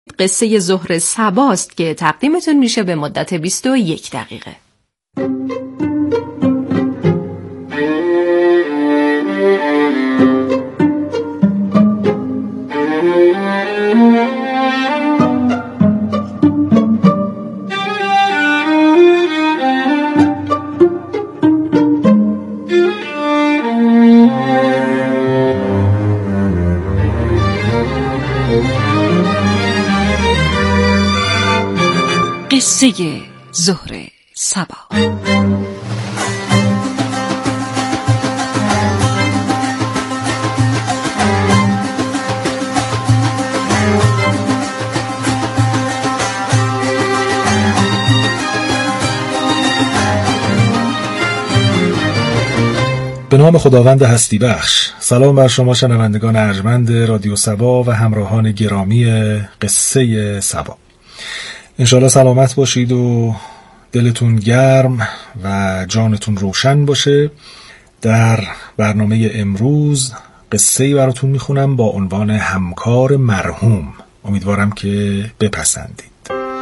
قصه زهره صباست که تقدیمتون میشه به مدت 21 دقیقه. قصه زهره صبا. به نام خداوند هستی بخش. سلام بر شما شنوندگان ارجمند رادیو صبا و همراهان گرامی قصه صبا. انشالله سلامت باشید و دلتون گرم و جانتون روشن باشه. در برنامه امروز قصه‌ای براتون میخونم با عنوان همکار مرحوم. امیدوارم که بپسندید.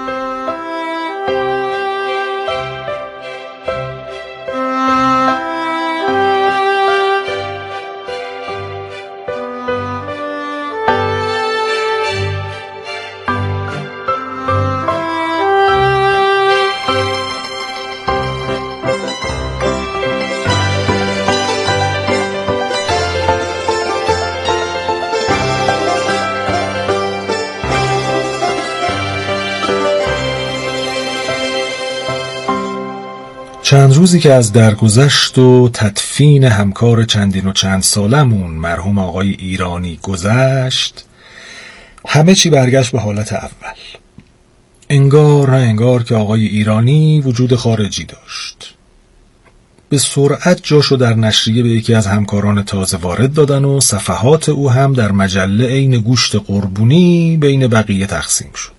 چند روزی که از درگذشت و تدفین همکار چندین و چند سالمون مرحوم آقای ایرانی گذشت، همه چی برگشت به حالت اول. انگار نه انگار که آقای ایرانی وجود خارجی داشت. به سرعت جاشو در نشریه به یکی از همکاران تازه وارد دادن و صفحات او هم در مجله عین گوشت قربونی بین بقیه تقسیم شد.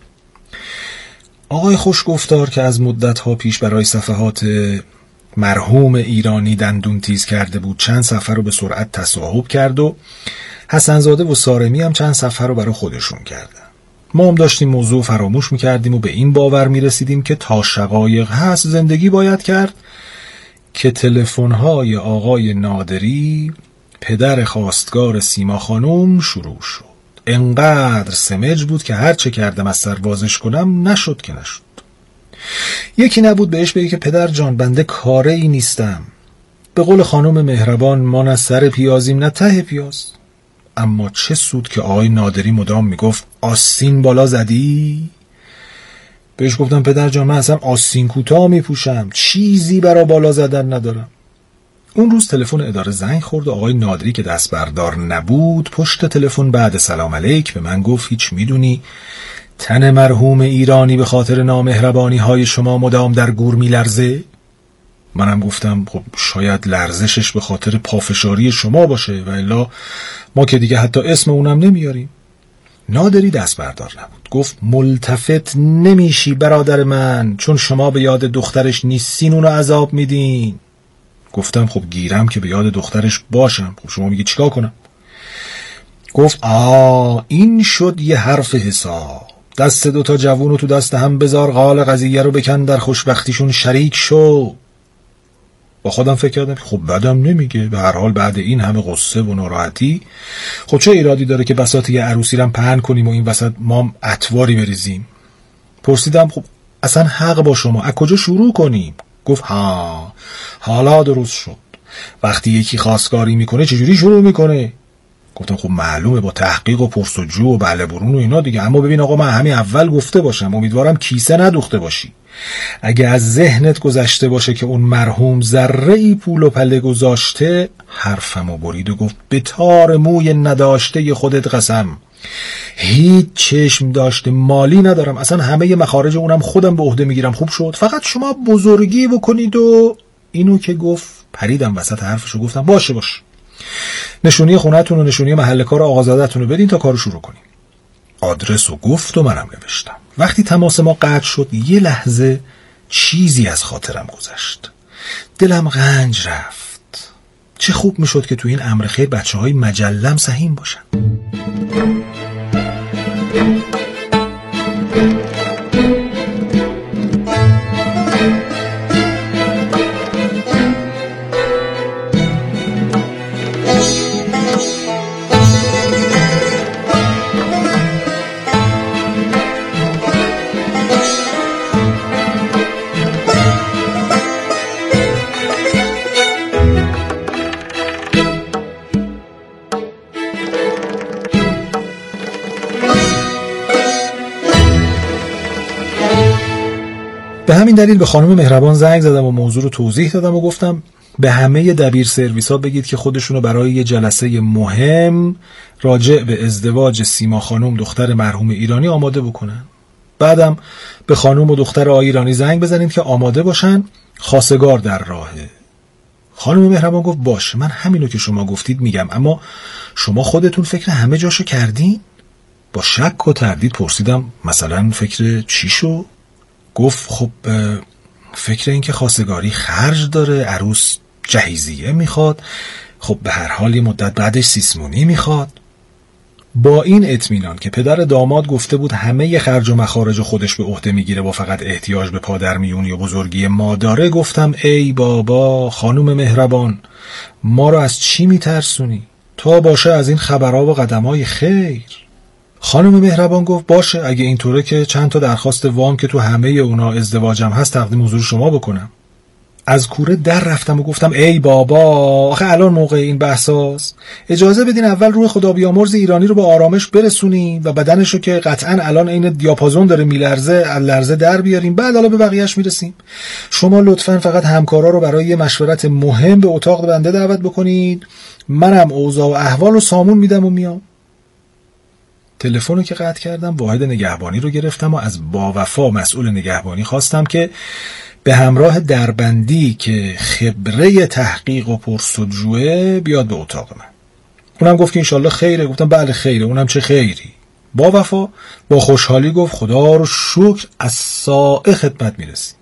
آقای خوشگفتار که از مدت‌ها پیش برای صفحات مرحوم ایرانی دندون تیز کرده بود چند صفحه رو به سرعت تصاحب کرد و حسنزاده و سارمی هم چند صفحه رو برای خودشون کردن. ما هم داشتیم موضوع فراموش می‌کردیم و به این باور می‌رسیدیم که تا شقایق هست زندگی باید کرد که تلفن‌های آقای نادری پدر خواستگار سیما خانم شروع شد. انقدر سمج بود که هر چه کردم از سر وازش کنم نشد که نشد. یکی نبود بهش بگه که پدر جان بنده کاره ای نیستم. به قول خانم مهربان ما نه سر پیازیم نه ته پیاز. اما چه سود که آقای نادری مدام میگفت آستین بالا زدی؟ بهش گفتم پدر جان من اصلا آستین کوتاه میپوشم، چیزی برا بالا زدن ندارم. اون روز تلفن اداره زنگ خورد و آقای نادری که دست بردار نبود پشت تلفن بعد سلام علیک به من گفت هیچ میدونی تن مرحوم ایرانی به خاطر نامهربانی های شما مدام در گور میلرزه؟ منم گفتم خب شاید لرزشش به خاطر پافشاری شما باشه و الا ما که دیگه حتی اسم اونم نمیاریم. نادری دست بردار نبود. گفت ملتفت نمیشی برادر من، چون شما به یاد دخترش نیستین اونو عذاب میدین. گفتم خب گیرم که به یاد دخترش باشم. خب شما میگی چیکار کنم؟ گفت این شد یه حرف حساب. دست دوتا جوونو تو دست هم بذار، قال قضیه رو بکن، در خوشبختیشون شریک شو. با خودم فکر کردم خب بدم نمیگه، به هر حال بعد این همه قصه و ناراحتی خب چه ایرادی داره که بساط یه عروسی رو پهن کنیم و این وسط ما اتواری بریزیم. پرسیدم خب اصلا حق با شما، از کجا شروع کنیم؟ گفت حالا درست شد. وقتی یکی خواستگاری میکنه چجوری شروع میکنه؟ گفتم خب معلومه با تحقیق و پرسجو و بله برون و اینا دیگه. اما ببین آقا من همین اول گفته باشم، امیدوارم کیسه ندوخته باشی. اگه از ذهنت گذشته باشه که اون مرحوم ذره‌ای پول و پله گذاشته، حرفمو برید و گفت به تار موی نداشته خودت قسم، هیچ چشم داشته مالی ندارم، اصلا همه مخارج اونم خودم به عهده میگیرم. خوب شد فقط شما بزرگی بکنید. و اینو که گفت پریدم وسط حرفشو، گفتم باشه نشونی خونه‌تون و نشونی محل کار آقازاده‌تون رو بدین تا کارو شروع کنیم. آدرس رو گفت و منم نوشتم. وقتی تماس ما قطع شد یه لحظه چیزی از خاطرم گذشت. دلم غنج رفت. چه خوب میشد که تو این امر خیر بچه‌های مجلم سهیم باشن. به همین دلیل به خانم مهربان زنگ زدم و موضوع رو توضیح دادم و گفتم به همه دبیر سرویس‌ها بگید که خودشونو برای یه جلسه مهم راجع به ازدواج سیما خانم دختر مرحوم ایرانی آماده بکنن. بعدم به خانم و دختر آقای ایرانی زنگ بزنید که آماده باشن، خواستگار در راهه. خانم مهربان گفت باشه، من همینو که شما گفتید میگم، اما شما خودتون فکر همه جاشو کردین؟ با شک و تردید پرسیدم مثلا فکر چی شو؟ گفت خب فکر این که خواستگاری خرج داره، عروس جهیزیه میخواد، خب به هر حال یه مدت بعدش سیسمونی میخواد. با این اطمینان که پدر داماد گفته بود همه خرج و مخارج خودش به عهده میگیره و فقط احتیاج به پادرمیونی و بزرگی ما داره، گفتم ای بابا خانم مهربان، ما رو از چی میترسونی؟ تا باشه از این خبرها و قدمهای خیر. خانم مهربان گفت باشه، اگه اینطوره که چند تا درخواست وام که تو همه اونا ازدواجم هست تقدیم حضور شما بکنم. از کوره در رفتم و گفتم ای بابا، آخه الان موقع این بحثاست. اجازه بدین اول روح خدا بیامرز ایرانی رو با آرامش برسونیم و بدنشو که قطعا الان این دیاپازون داره میلرزه لرزه در بیاریم، بعد حالا به بقیه‌اش میرسیم. شما لطفاً فقط همکارا رو برای یه مشورت مهم به اتاق بنده دعوت بکنید، منم اوضاع و احوال رو سامون میدم و میام. تلفن رو که قطع کردم واحد نگهبانی رو گرفتم و از باوفا مسئول نگهبانی خواستم که به همراه دربندی که خبره تحقیق و پرسجوه بیاد به اتاق من. اونم گفت که انشالله خیره. گفتم بله خیره. اونم چه خیری؟ باوفا با خوشحالی گفت خدا رو شکر از سائه خدمت میرسی.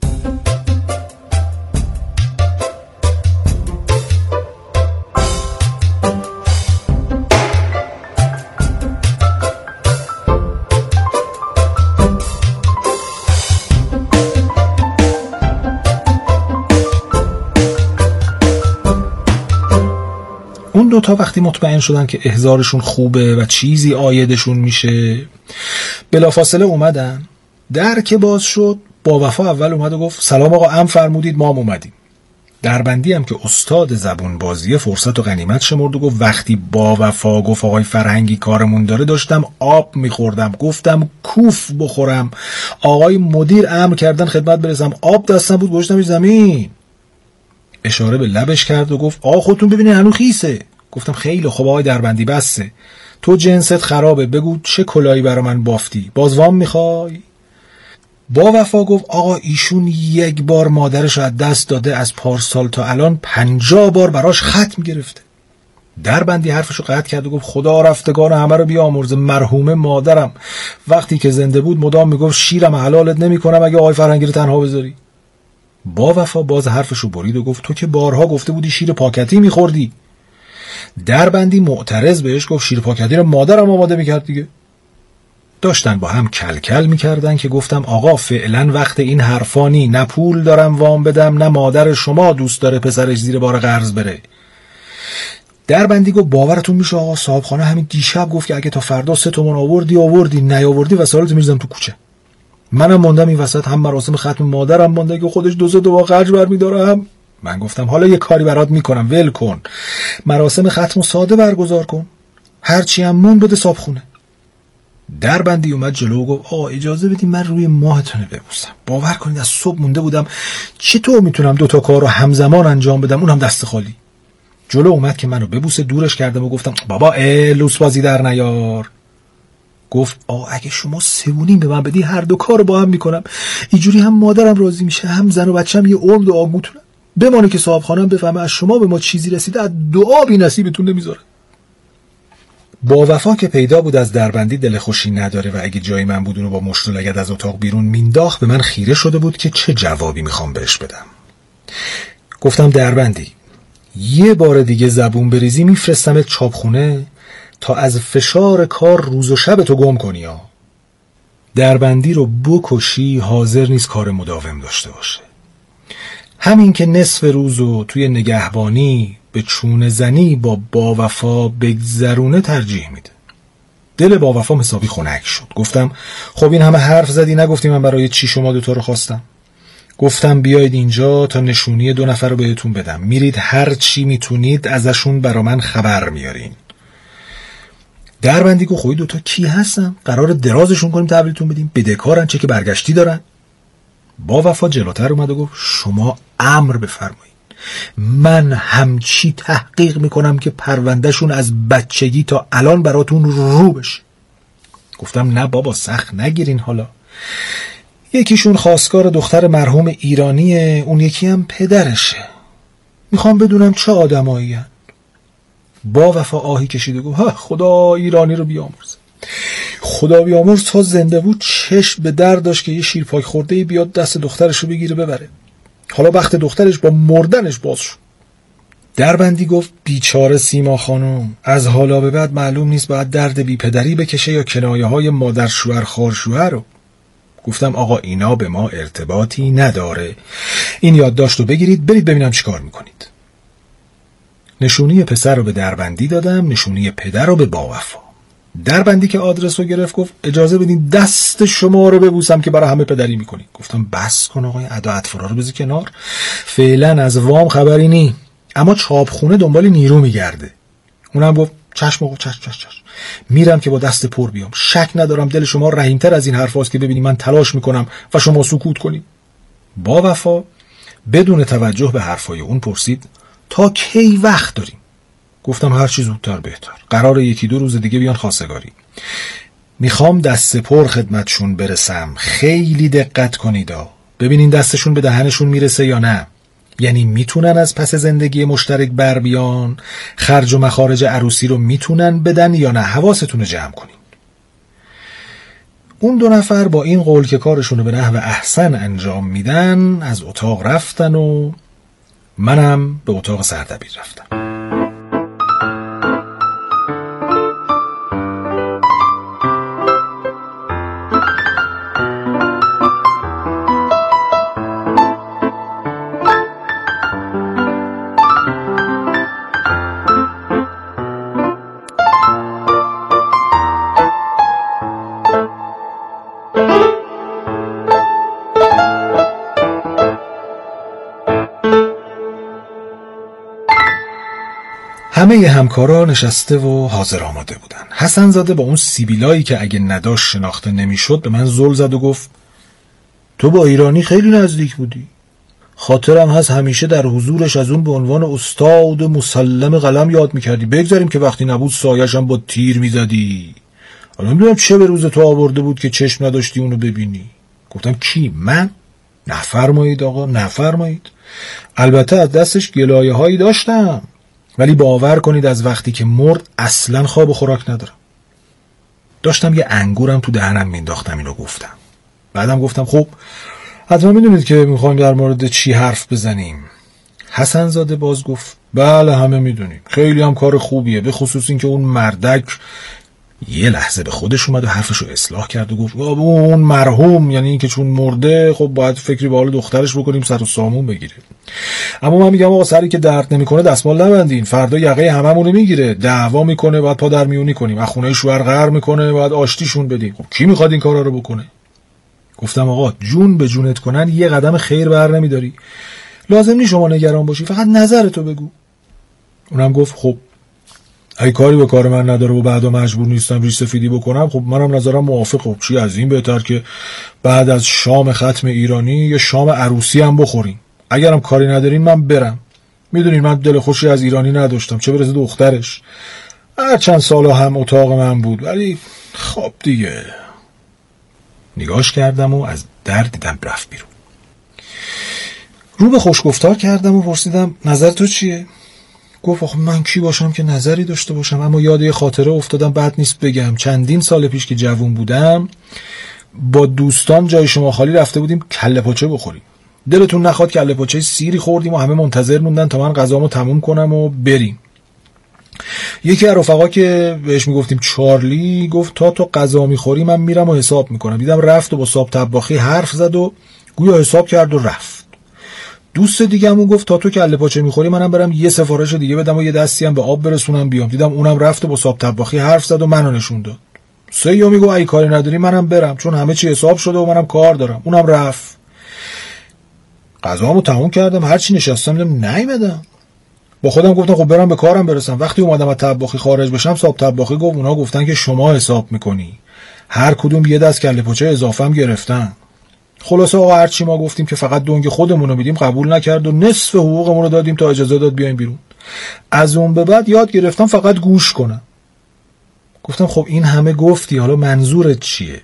اون دوتا وقتی مطمئن شدن که احضارشون خوبه و چیزی عایدشون میشه، بلافاصله اومدن. در که باز شد، باوفا اول اومد و گفت سلام آقا، ام فرمودید، ما هم اومدیم. دربندی هم که استاد زبون بازیه فرصت و غنیمت شمرد و گفت وقتی باوفا گفت آقای فرهنگی کارمون داره، داشتم آب میخوردم، گفتم کوف بخورم. آقای مدیر امر کردن خدمت برسم، آب دستم بود گذاشتمش زمین. اشاره به لبش کرد و گفت آقا خودتون ببینید هنوز خیسه. گفتم خیلی خوب آقای دربندی، بسه، تو جنست خرابه، بگو چه کلایی برا من بافتی، باز وام میخوای؟ باوفا گفت آقا ایشون یک بار مادرش از دست داده، از پارسال تا الان 50 بار براش ختم گرفته. دربندی حرفشو قطع کرد و گفت خدا رفتگان همه رو بیامرزه، مرحومه مادرم وقتی که زنده بود مدام میگفت شیرم حلالت نمیکنم اگه آقای فرهنگی رو تنها بذاری. باوفا باز حرفشو برید و گفت تو که بارها گفته بودی شیر پاکتی میخوردی. دربندی معترض بهش گفت شیر پاکتی رو مادرم آماده میکرد دیگه. داشتن با هم کلکل میکردن که گفتم آقا فعلا وقت این حرفانی، نه پول دارم وام بدم، نه مادر شما دوست داره پسرش زیر بار قرض بره. دربندی گفت باورتون میشه آقا، صاحبخانه همین دیشب گفت که اگه تا فردا 3 تومن آوردی نیاوردی وسایلتو میریزم تو کوچه. منم موندم این وسط، هم مراسم ختم مادرم مونده که خودش 2 تا خرج برمی‌دارم. من گفتم حالا یه کاری برات میکنم، ول کن، مراسم ختم ساده برگزار کن، هرچی هم مون بده صابخونه. دربندی اومد جلو و گفت آقا اجازه بدید من روی ماهتونه ببوسم. باور کنید از صبح مونده بودم چطور میتونم 2 تا کار رو همزمان انجام بدم، اونم دست خالی. جلو اومد که منو ببوسه، دورش کردم و گفتم بابا لوس بازی در نیار. گفت اگه شما 3 به من بدی هر 2 کارو با هم میکنم، اینجوری هم مادرم راضی میشه، هم زن و بچه‌م یه عمر دعا میتونم. بمانه که صاحب خانم بفهمه از شما به ما چیزی رسیده، از دعا بی نصیبتون نمیذاره. باوفا که پیدا بود از دربندی دل خوشی نداره و اگه جای من بود اونو با مشت و لگد از اتاق بیرون مینداخت، به من خیره شده بود که چه جوابی میخوام بهش بدم. گفتم دربندی یه بار دیگه زبون بریزی میفرستمت چاپخونه تا از فشار کار روز و شب تو گم کنی ها. دربندی رو بکشی حاضر نیست کار مداوم داشته باشه. همین که نصف روزو توی نگهبانی به چونه زنی با باوفا بگذرونه ترجیح میده. دل باوفا حسابی خنک شد. گفتم خب این همه حرف زدی، نگفتی من برای چی شما 2 تا رو خواستم؟ گفتم بیاید اینجا تا نشونی 2 نفر رو بهتون بدم، میرید هر چی میتونید ازشون برا من خبر میارین. دربندی گفت خب 2 تا کی هستن؟ قرار درازشون کنیم تحویلتون بدیم؟ بدهکارن چه که برگشتی دارن؟ با وفا جلوتر اومد و گفت شما امر بفرمایید، من همچی تحقیق میکنم که پروندهشون از بچگی تا الان براتون رو بشه. گفتم نه بابا سخت نگیرین، حالا یکیشون خواستگار دختر مرحوم ایرانیه، اون یکی هم پدرشه، میخوام بدونم چه آدمایی هن. با وفا آهی کشید و گفت خدا ایرانی رو بیامرزه، خدا بیامرز تا زنده بود چشم به در داشت که یه شیرپاک خورده بیاد دست دخترش رو بگیره ببره. حالا وقت دخترش با مردنش باز شد. دربندی گفت بیچاره سیما خانم، از حالا به بعد معلوم نیست باید درد بی پدری بکشه یا کنایه های مادر شوهر خار شوهر رو. گفتم آقا اینا به ما ارتباطی نداره، این یادداشت رو بگیرید برید ببینم چیکار میکنید. نشونی پسر رو به دربندی دادم، نشونی پدر رو به باوفا. دربندی که آدرس رو گرفت گفت اجازه بدین دست شما رو ببوسم که برای همه پدری میکنید. گفتم بس کن آقای ادا اطفالا رو بذار کنار، فعلا از وام خبری نی، اما چاپخونه دنبال نیرو میگرده. اونم گفت چشم آقا چشم. میرم که با دست پر بیام، شک ندارم دل شما رحیمتر از این حرفاست که ببینی من تلاش میکنم و شما سکوت کنید. با وفا بدون توجه به حرفای اون پرسید تا کی وقت داریم؟ گفتم هر چی زودتر بهتر، قراره 1-2 روز دیگه بیان خواستگاری. میخوام دست پر خدمتشون برسم، خیلی دقت کنید ببینین دستشون به دهنشون میرسه یا نه، یعنی میتونن از پس زندگی مشترک بر بیان، خرج و مخارج عروسی رو میتونن بدن یا نه، حواستون رو جمع کنین. اون 2 نفر با این قول که کارشون رو به نحو احسن انجام میدن از اتاق رفتن و منم به اتاق سردبیر رفتم. همه همکارا نشسته و حاضر آماده بودن. حسن زاده با اون سیبیلایی که اگه نداشت شناخته نمیشد به من زل زد و گفت تو با ایرانی خیلی نزدیک بودی. خاطرم هست همیشه در حضورش از اون به عنوان استاد مسلم قلم یاد میکردی، بگذاریم که وقتی نبود سایش هم با تیر میزدی. حالا نمیدونم چه به روز تو آورده بود که چشم نداشتی اونو ببینی. گفتم کی؟ من؟ نفرمایید آقا نفرمایید. البته از دستش گلایه هایی داشتم، ولی باور کنید از وقتی که مرد اصلا خواب و خوراک ندارم. داشتم یه انگورم تو دهنم مینداختم اینو گفتم. بعدم گفتم خب حتما میدونید که میخوایم در مورد چی حرف بزنیم. حسن زاده باز گفت بله همه میدونیم، خیلی هم کار خوبیه، به خصوص این که اون مردک. یه لحظه به خودش اومد و حرفشو اصلاح کرد و گفت اون مرحوم، یعنی این که چون مرده خب باید فکری به حال دخترش بکنیم سر و سامون بگیره. اما من میگم آقا سری که درد نمیکنه دستمال نبندین، فردا یقه هممون میگیره، دعوا میکنه بعد پا در میونی کنیم، از خونه شوهر قهر میکنه بعد آشتیشون بدیم. خب کی میخواد این کارا رو بکنه؟ گفتم آقا جون به جونت کنن یه قدم خیر بر نمیداری، لازم نیست شما نگران باشی، فقط نظرتو بگو. اونم گفت خب اگه کاری به کار من نداره و بعدا مجبور نیستم ریش سفیدی بکنم، خب منم نظرم موافقه. چی از این بهتر که بعد از شام ختم ایرانی یا شام عروسی هم بخوریم. اگرم کاری ندارین من برم، میدونین من دل خوشی از ایرانی نداشتم، چه برسه دخترش. هر چند سالا هم اتاق من بود، ولی خب دیگه. نگاش کردم و از در دیدم رفت بیرون. رو به خوشگفتار کردم و پرسیدم نظر تو چیه؟ گفت آخه من کی باشم که نظری داشته باشم، اما یاد یه خاطره افتادم بد نیست بگم. چندین سال پیش که جوون بودم با دوستان جای شما خالی رفته بودیم کله پاچه بخوریم. دلتون نخواد کله پاچه سیری خوردیم و همه منتظر موندن تا من غذامو تموم کنم و بریم. یکی از رفقا که بهش میگفتیم چارلی گفت تا تو غذا میخوری من میرم و حساب میکنم. دیدم رفت و با صاحب طباخی حرف زد و گویا حساب کرد و رفت. دوست دیگه‌مون گفت تا تو کله پاچه میخوری منم برم یه سفارش دیگه بدم و یه دستی هم به آب برسونم بیام. دیدم اونم رفت و با صاحب طباخی حرف زد و منو نشون داد. سیومی گفت ای کاری نداری منم برم چون همه چی حساب شده و منم کار دارم. اونم رفت. غذامو تموم کردم، هر چی نشستم دیدم نیومدم. با خودم گفتم خب برم به کارم برسم. وقتی اومدم از طباخی خارج بشم صاحب طباخی گفت اونا گفتن که شما حساب میکنی، هر کدوم یه دست کله پاچه اضافه هم گرفتن. خلاصه آقا هرچی ما گفتیم که فقط دنگ خودمون رو میدیم قبول نکرد و نصف حقوقمون رو دادیم تا اجازه داد بیایم بیرون. از اون به بعد یاد گرفتم فقط گوش کنم. گفتم خب این همه گفتی، حالا منظورت چیه؟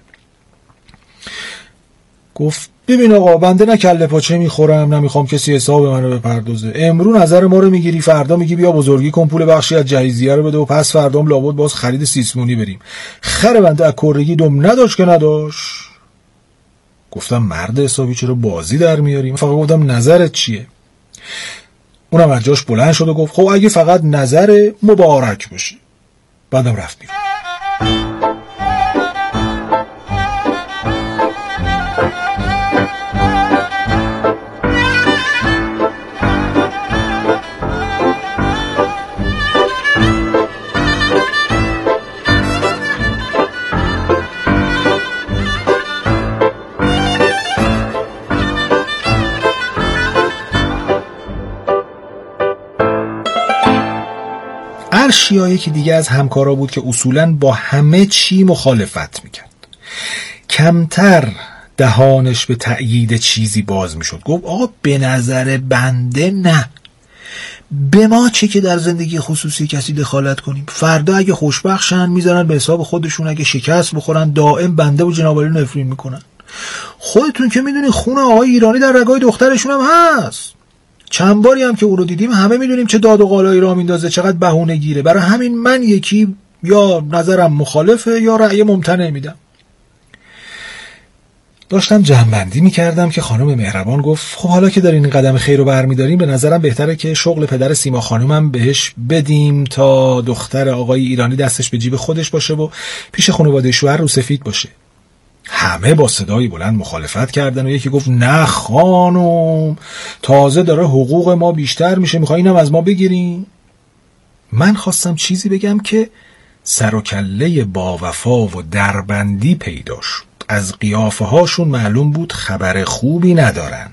گفت ببین آقا بنده نه کله پاچه میخورم، نمیخوام کسی حساب منو بپردازه. امرو نظر ما رو میگیری، فردا میگی بیا بزرگی کن پول بخشی از جهیزیه رو بده و پس فردام لابد باز خرید سیسمونی بریم. خر بنده از کرگی دم نداشت که نداشت. گفتم مرد حسابی چرا بازی در میاریم؟ فقط گفتم نظرت چیه؟ اونم از جاش بلند شد و گفت خب اگه فقط نظر مبارک باشه. بعدم رفت بیرون. ارشیا یکی دیگه از همکارا بود که اصولاً با همه چی مخالفت میکرد. کمتر دهانش به تأیید چیزی باز میشد. گفت آقا به نظر بنده نه، به ما چه که در زندگی خصوصی کسی دخالت کنیم؟ فردا اگه خوشبخشن میذارن به حساب خودشون، اگه شکست بخورن دائم بنده و جناب عالی نفرین میکنن. خودتون که میدونین خون آقای ایرانی در رگای دخترشون هم هست. چند باری هم که او رو دیدیم همه میدونیم چه داد و قالایی را میندازه، چقدر بهونه گیره. برای همین من یکی یا نظرم مخالفه یا رأی ممتنع میدم. داشتم جمع‌بندی میکردم که خانم مهربان گفت خب حالا که دارین این قدم خیر رو برمیداریم به نظرم بهتره که شغل پدر سیما خانومم بهش بدیم تا دختر آقای ایرانی دستش به جیب خودش باشه و پیش خانواده شوهر رو سفید باشه. همه با صدای بلند مخالفت کردن و یکی گفت نه خانم، تازه داره حقوق ما بیشتر میشه، میخوای اینم از ما بگیرین؟ من خواستم چیزی بگم که سر و کله با وفا و دربندی پیدا شد. از قیافه هاشون معلوم بود خبر خوبی ندارن.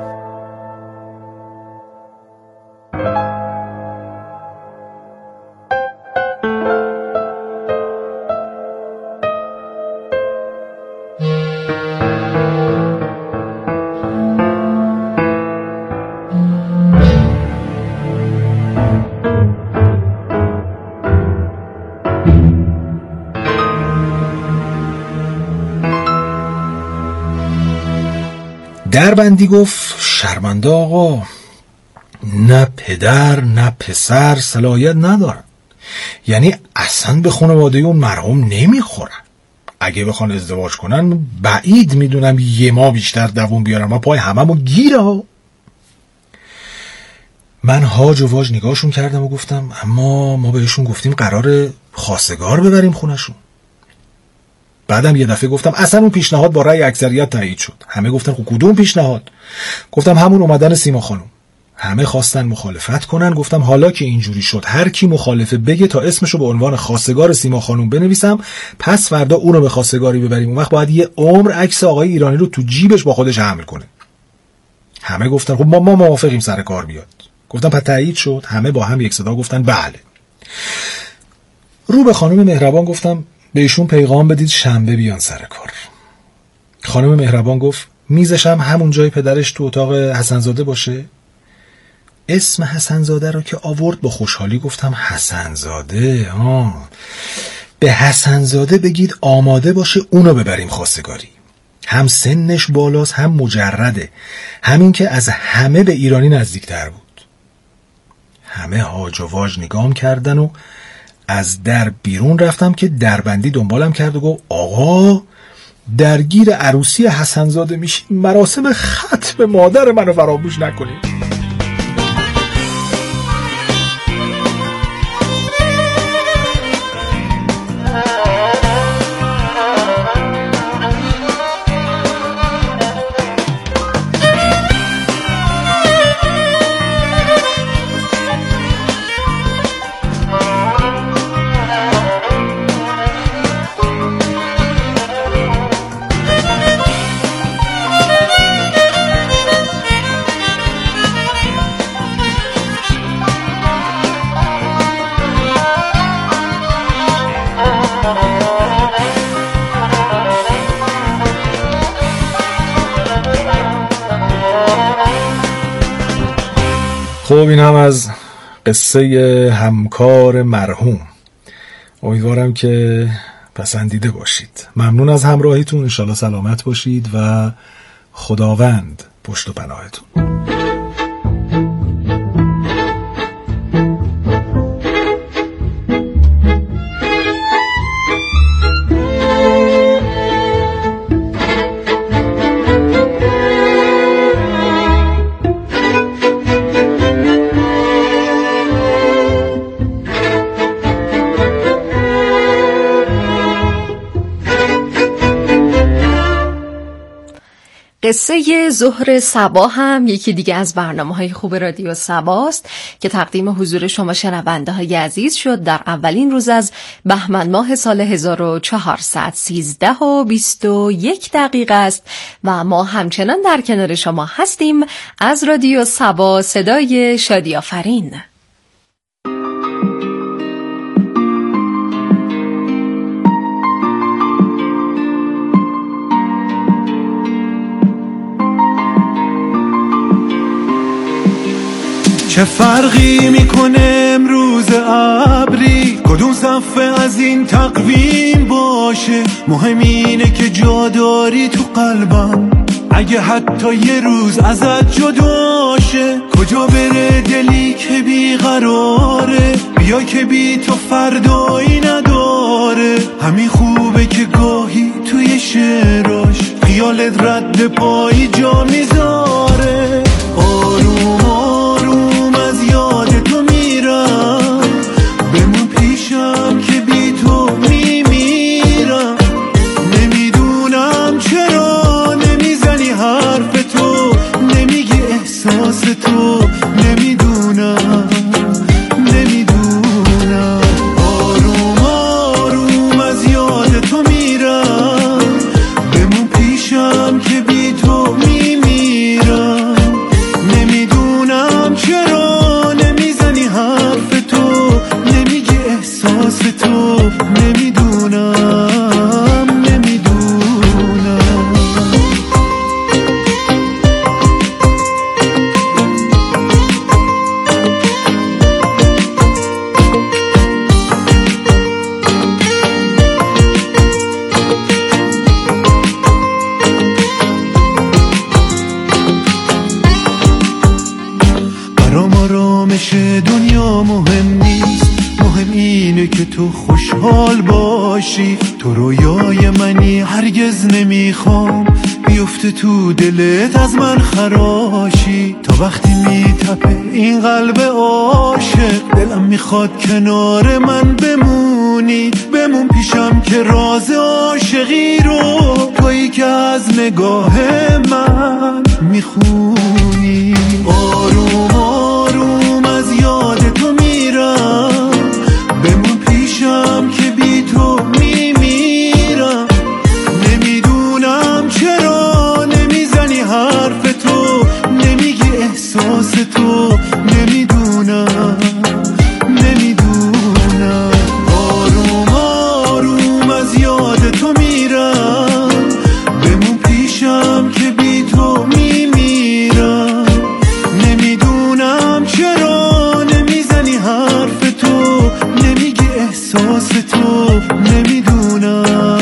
دربندی گفت شرمنده آقا، نه پدر نه پسر صلاحیت ندارن، یعنی اصلا به خانواده اون مرحوم نمیخورن. اگه بخوان ازدواج کنن بعید میدونم یه ما بیشتر دووم بیارن و پای هممو گیره ها. من هاج و واج نگاهشون کردم و گفتم اما ما بهشون گفتیم قراره خواستگار ببریم خونشون. بعدم یه دفعه گفتم اصلا اون پیشنهاد با رأی اکثریت تایید شد. همه گفتن خب کدوم پیشنهاد؟ گفتم همون اومدن سیما خانم. همه خواستن مخالفت کنن. گفتم حالا که اینجوری شد هر کی مخالفه بگه تا اسمشو به عنوان خواستگار سیما خانم بنویسم، پس فردا اونو به خواستگاری ببریم. اون وقت باید یه عمر عکس آقای ایرانی رو تو جیبش با خودش حمل کنه. همه گفتن خب ما موافقیم سر کار بیاد. گفتم پس تایید شد؟ همه با هم یک صدا گفتن بله. رو به خانم مهربان گفتم بهشون پیغام بدید شنبه بیان سر کار. خانم مهربان گفت میزش هم همون جای پدرش تو اتاق حسنزاده باشه؟ اسم حسنزاده رو که آورد با خوشحالی گفتم حسنزاده؟ به حسنزاده بگید آماده باشه اونو ببریم خواستگاری. هم سنش بالاست هم مجرده، همین که از همه به ایرانی نزدیکتر بود. همه هاج و واج نگام کردن و از در بیرون رفتم که دربندی دنبالم کرد و گفت آقا درگیر عروسی حسنزاده میشی، مراسم ختم مادر منو فراموش نکنید. این هم از قصه همکار مرحوم. امیدوارم که پسندیده باشید. ممنون از همراهیتون. انشالله سلامت باشید و خداوند پشت و پناهتون. قصه ظهر صبا هم یکی دیگه از برنامه‌های خوب رادیو صباست که تقدیم حضور شما شنونده‌های عزیز شد در اولین روز از بهمن ماه سال 1413 و 21 دقیقه است و ما همچنان در کنار شما هستیم از رادیو صبا، صدای شادی آفرین. چه فرقی میکنه امروز ابری کدوم صفحه از این تقویم باشه، مهم اینه که جا داری تو قلبم اگه حتی یه روز ازت جداشه. کجا بره دلی که بیقراره، بیا که بی تو فردایی نداره. همین خوبه که گاهی توی شعراش خیالت رد پایی جا میذاره. آروم آروم از یاد تو میرم، بمون پیشم که بی تو میمیرم. نمیدونم چرا نمیزنی حرف تو، نمیگی احساس تو، نمیدونم. آروم آروم از یاد تو میرم، بمون پیشم که بی تو میمیرم. نمیدونم چرا نمیزنی حرف تو، نمیگی احساس تو، نمیدونم. دنیا مهم نیست، مهم اینه که تو خوشحال باشی. تو رویای منی، هرگز نمیخوام بیفته تو دلت از من خراشی. تا وقتی میتپه این قلب عاشق، دلم میخواد کنار من بمونی. بمون پیشم که راز عاشقی رو تویی که از نگاه من میخونی. آروم آروم از یاد تو میرم، بمون پیشم که بی تو میمیرم. نمیدونم چرا نمیزنی حرف تو، نمیگی احساس تو، نمیدونم. آروم آروم از یاد تو میرم، بمون پیشم که بی تو میمیرم. نمیدونم چرا نمیزنی حرف تو، نمیگی احساس تو، نمیدونم.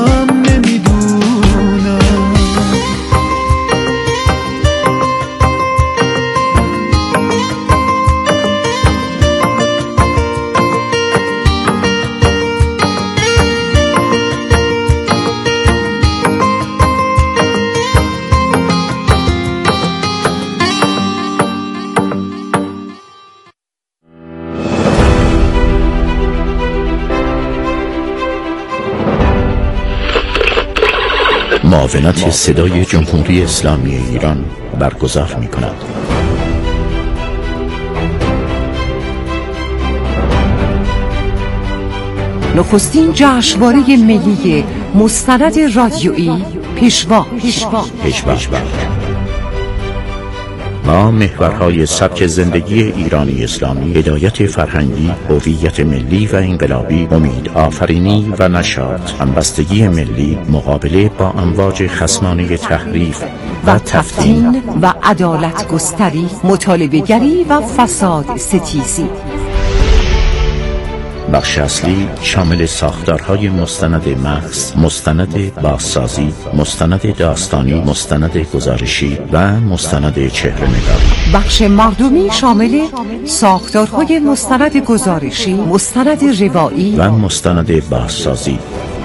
معاونت صدای جمهوری اسلامی ایران برگزار می‌کند. نخستین جشنواره ملی مستند رادیویی پیشوا. ما محورهای سبک زندگی ایرانی اسلامی، هدایت فرهنگی، هویت ملی و انقلابی، امید آفرینی و نشاط، همبستگی ملی، مقابله با امواج خصمانه تحریف و تفتین و عدالت گستری، مطالبه گری و فساد ستیزی. بخش اصلی شامل ساختارهای مستند محض، مستند بازسازی، مستند داستانی، مستند گزارشی و مستند چهره‌نگاری. بخش مردمی شامل ساختارهای مستند گزارشی، مستند روایی و مستند بازسازی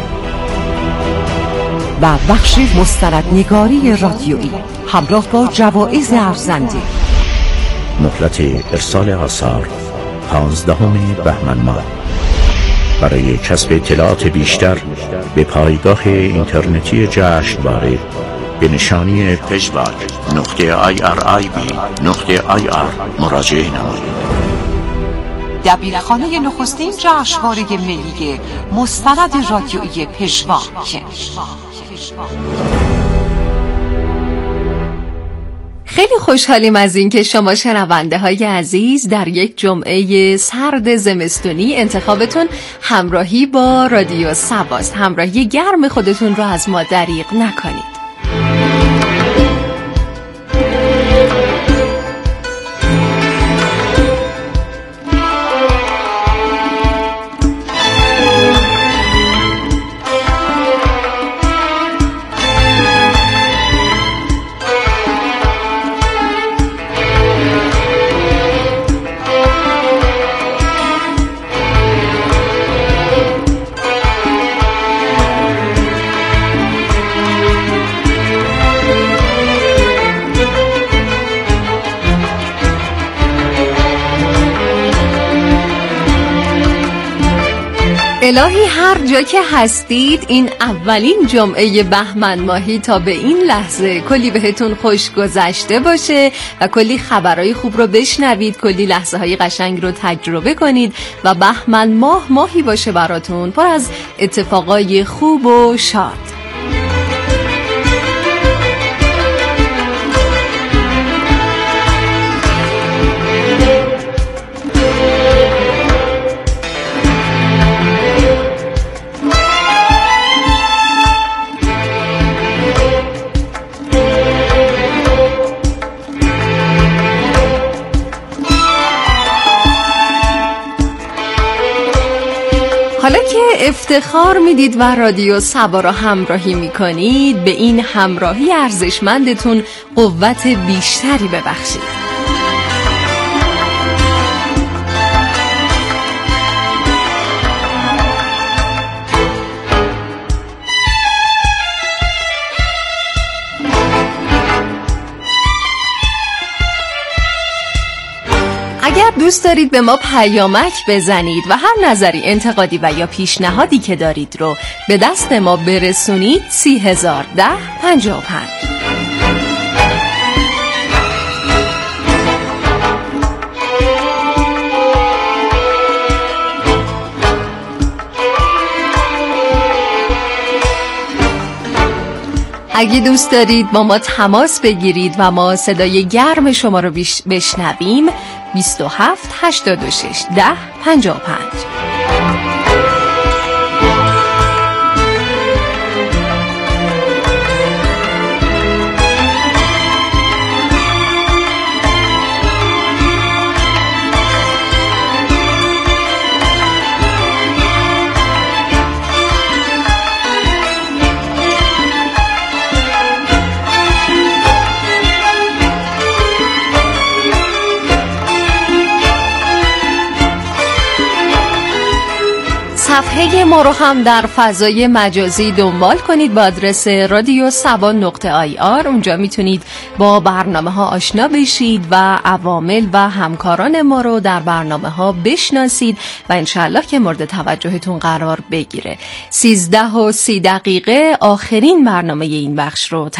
و بخش مستندنگاری رادیویی همراه با جوایز ارزنده. مهلت ارسال آثار 15 بهمن ماه. برای کسب اطلاعات بیشتر به پایگاه اینترنتی جشنواره به نشانی pejvac.irib.ir مراجعه نمایید. دبیرخانه نخستین جشنواره ملی مستند رادیویی پژواک. خیلی خوشحالیم از اینکه شما شنونده های عزیز در یک جمعه سرد زمستونی انتخابتون همراهی با رادیو صباست. همراهی گرم خودتون رو از ما دریغ نکنید. الهی هر جا که هستید این اولین جمعه بهمن ماهی تا به این لحظه کلی بهتون خوش گذشته باشه و کلی خبرهای خوب رو بشنوید، کلی لحظه های قشنگ رو تجربه کنید و بهمن ماه ماهی باشه براتون پر از اتفاقای خوب و شاد. حالا که افتخار میدید و رادیو صبا را همراهی میکنید، به این همراهی ارزشمندتون قوت بیشتری ببخشید. اگر دوست دارید به ما پیامک بزنید و هر نظری انتقادی و یا پیشنهادی که دارید رو به دست ما برسونید 301055. اگه دوست دارید با ما تماس بگیرید و ما صدای گرم شما رو بشنویم 27 86 10 55. صفحه ما رو هم در فضای مجازی دنبال کنید با آدرس radiosaba.ir. اونجا میتونید با برنامه ها آشنا بشید و عوامل و همکاران ما رو در برنامه ها بشناسید و انشالله که مورد توجهتون قرار بگیره. 13:30 آخرین برنامه این بخش رو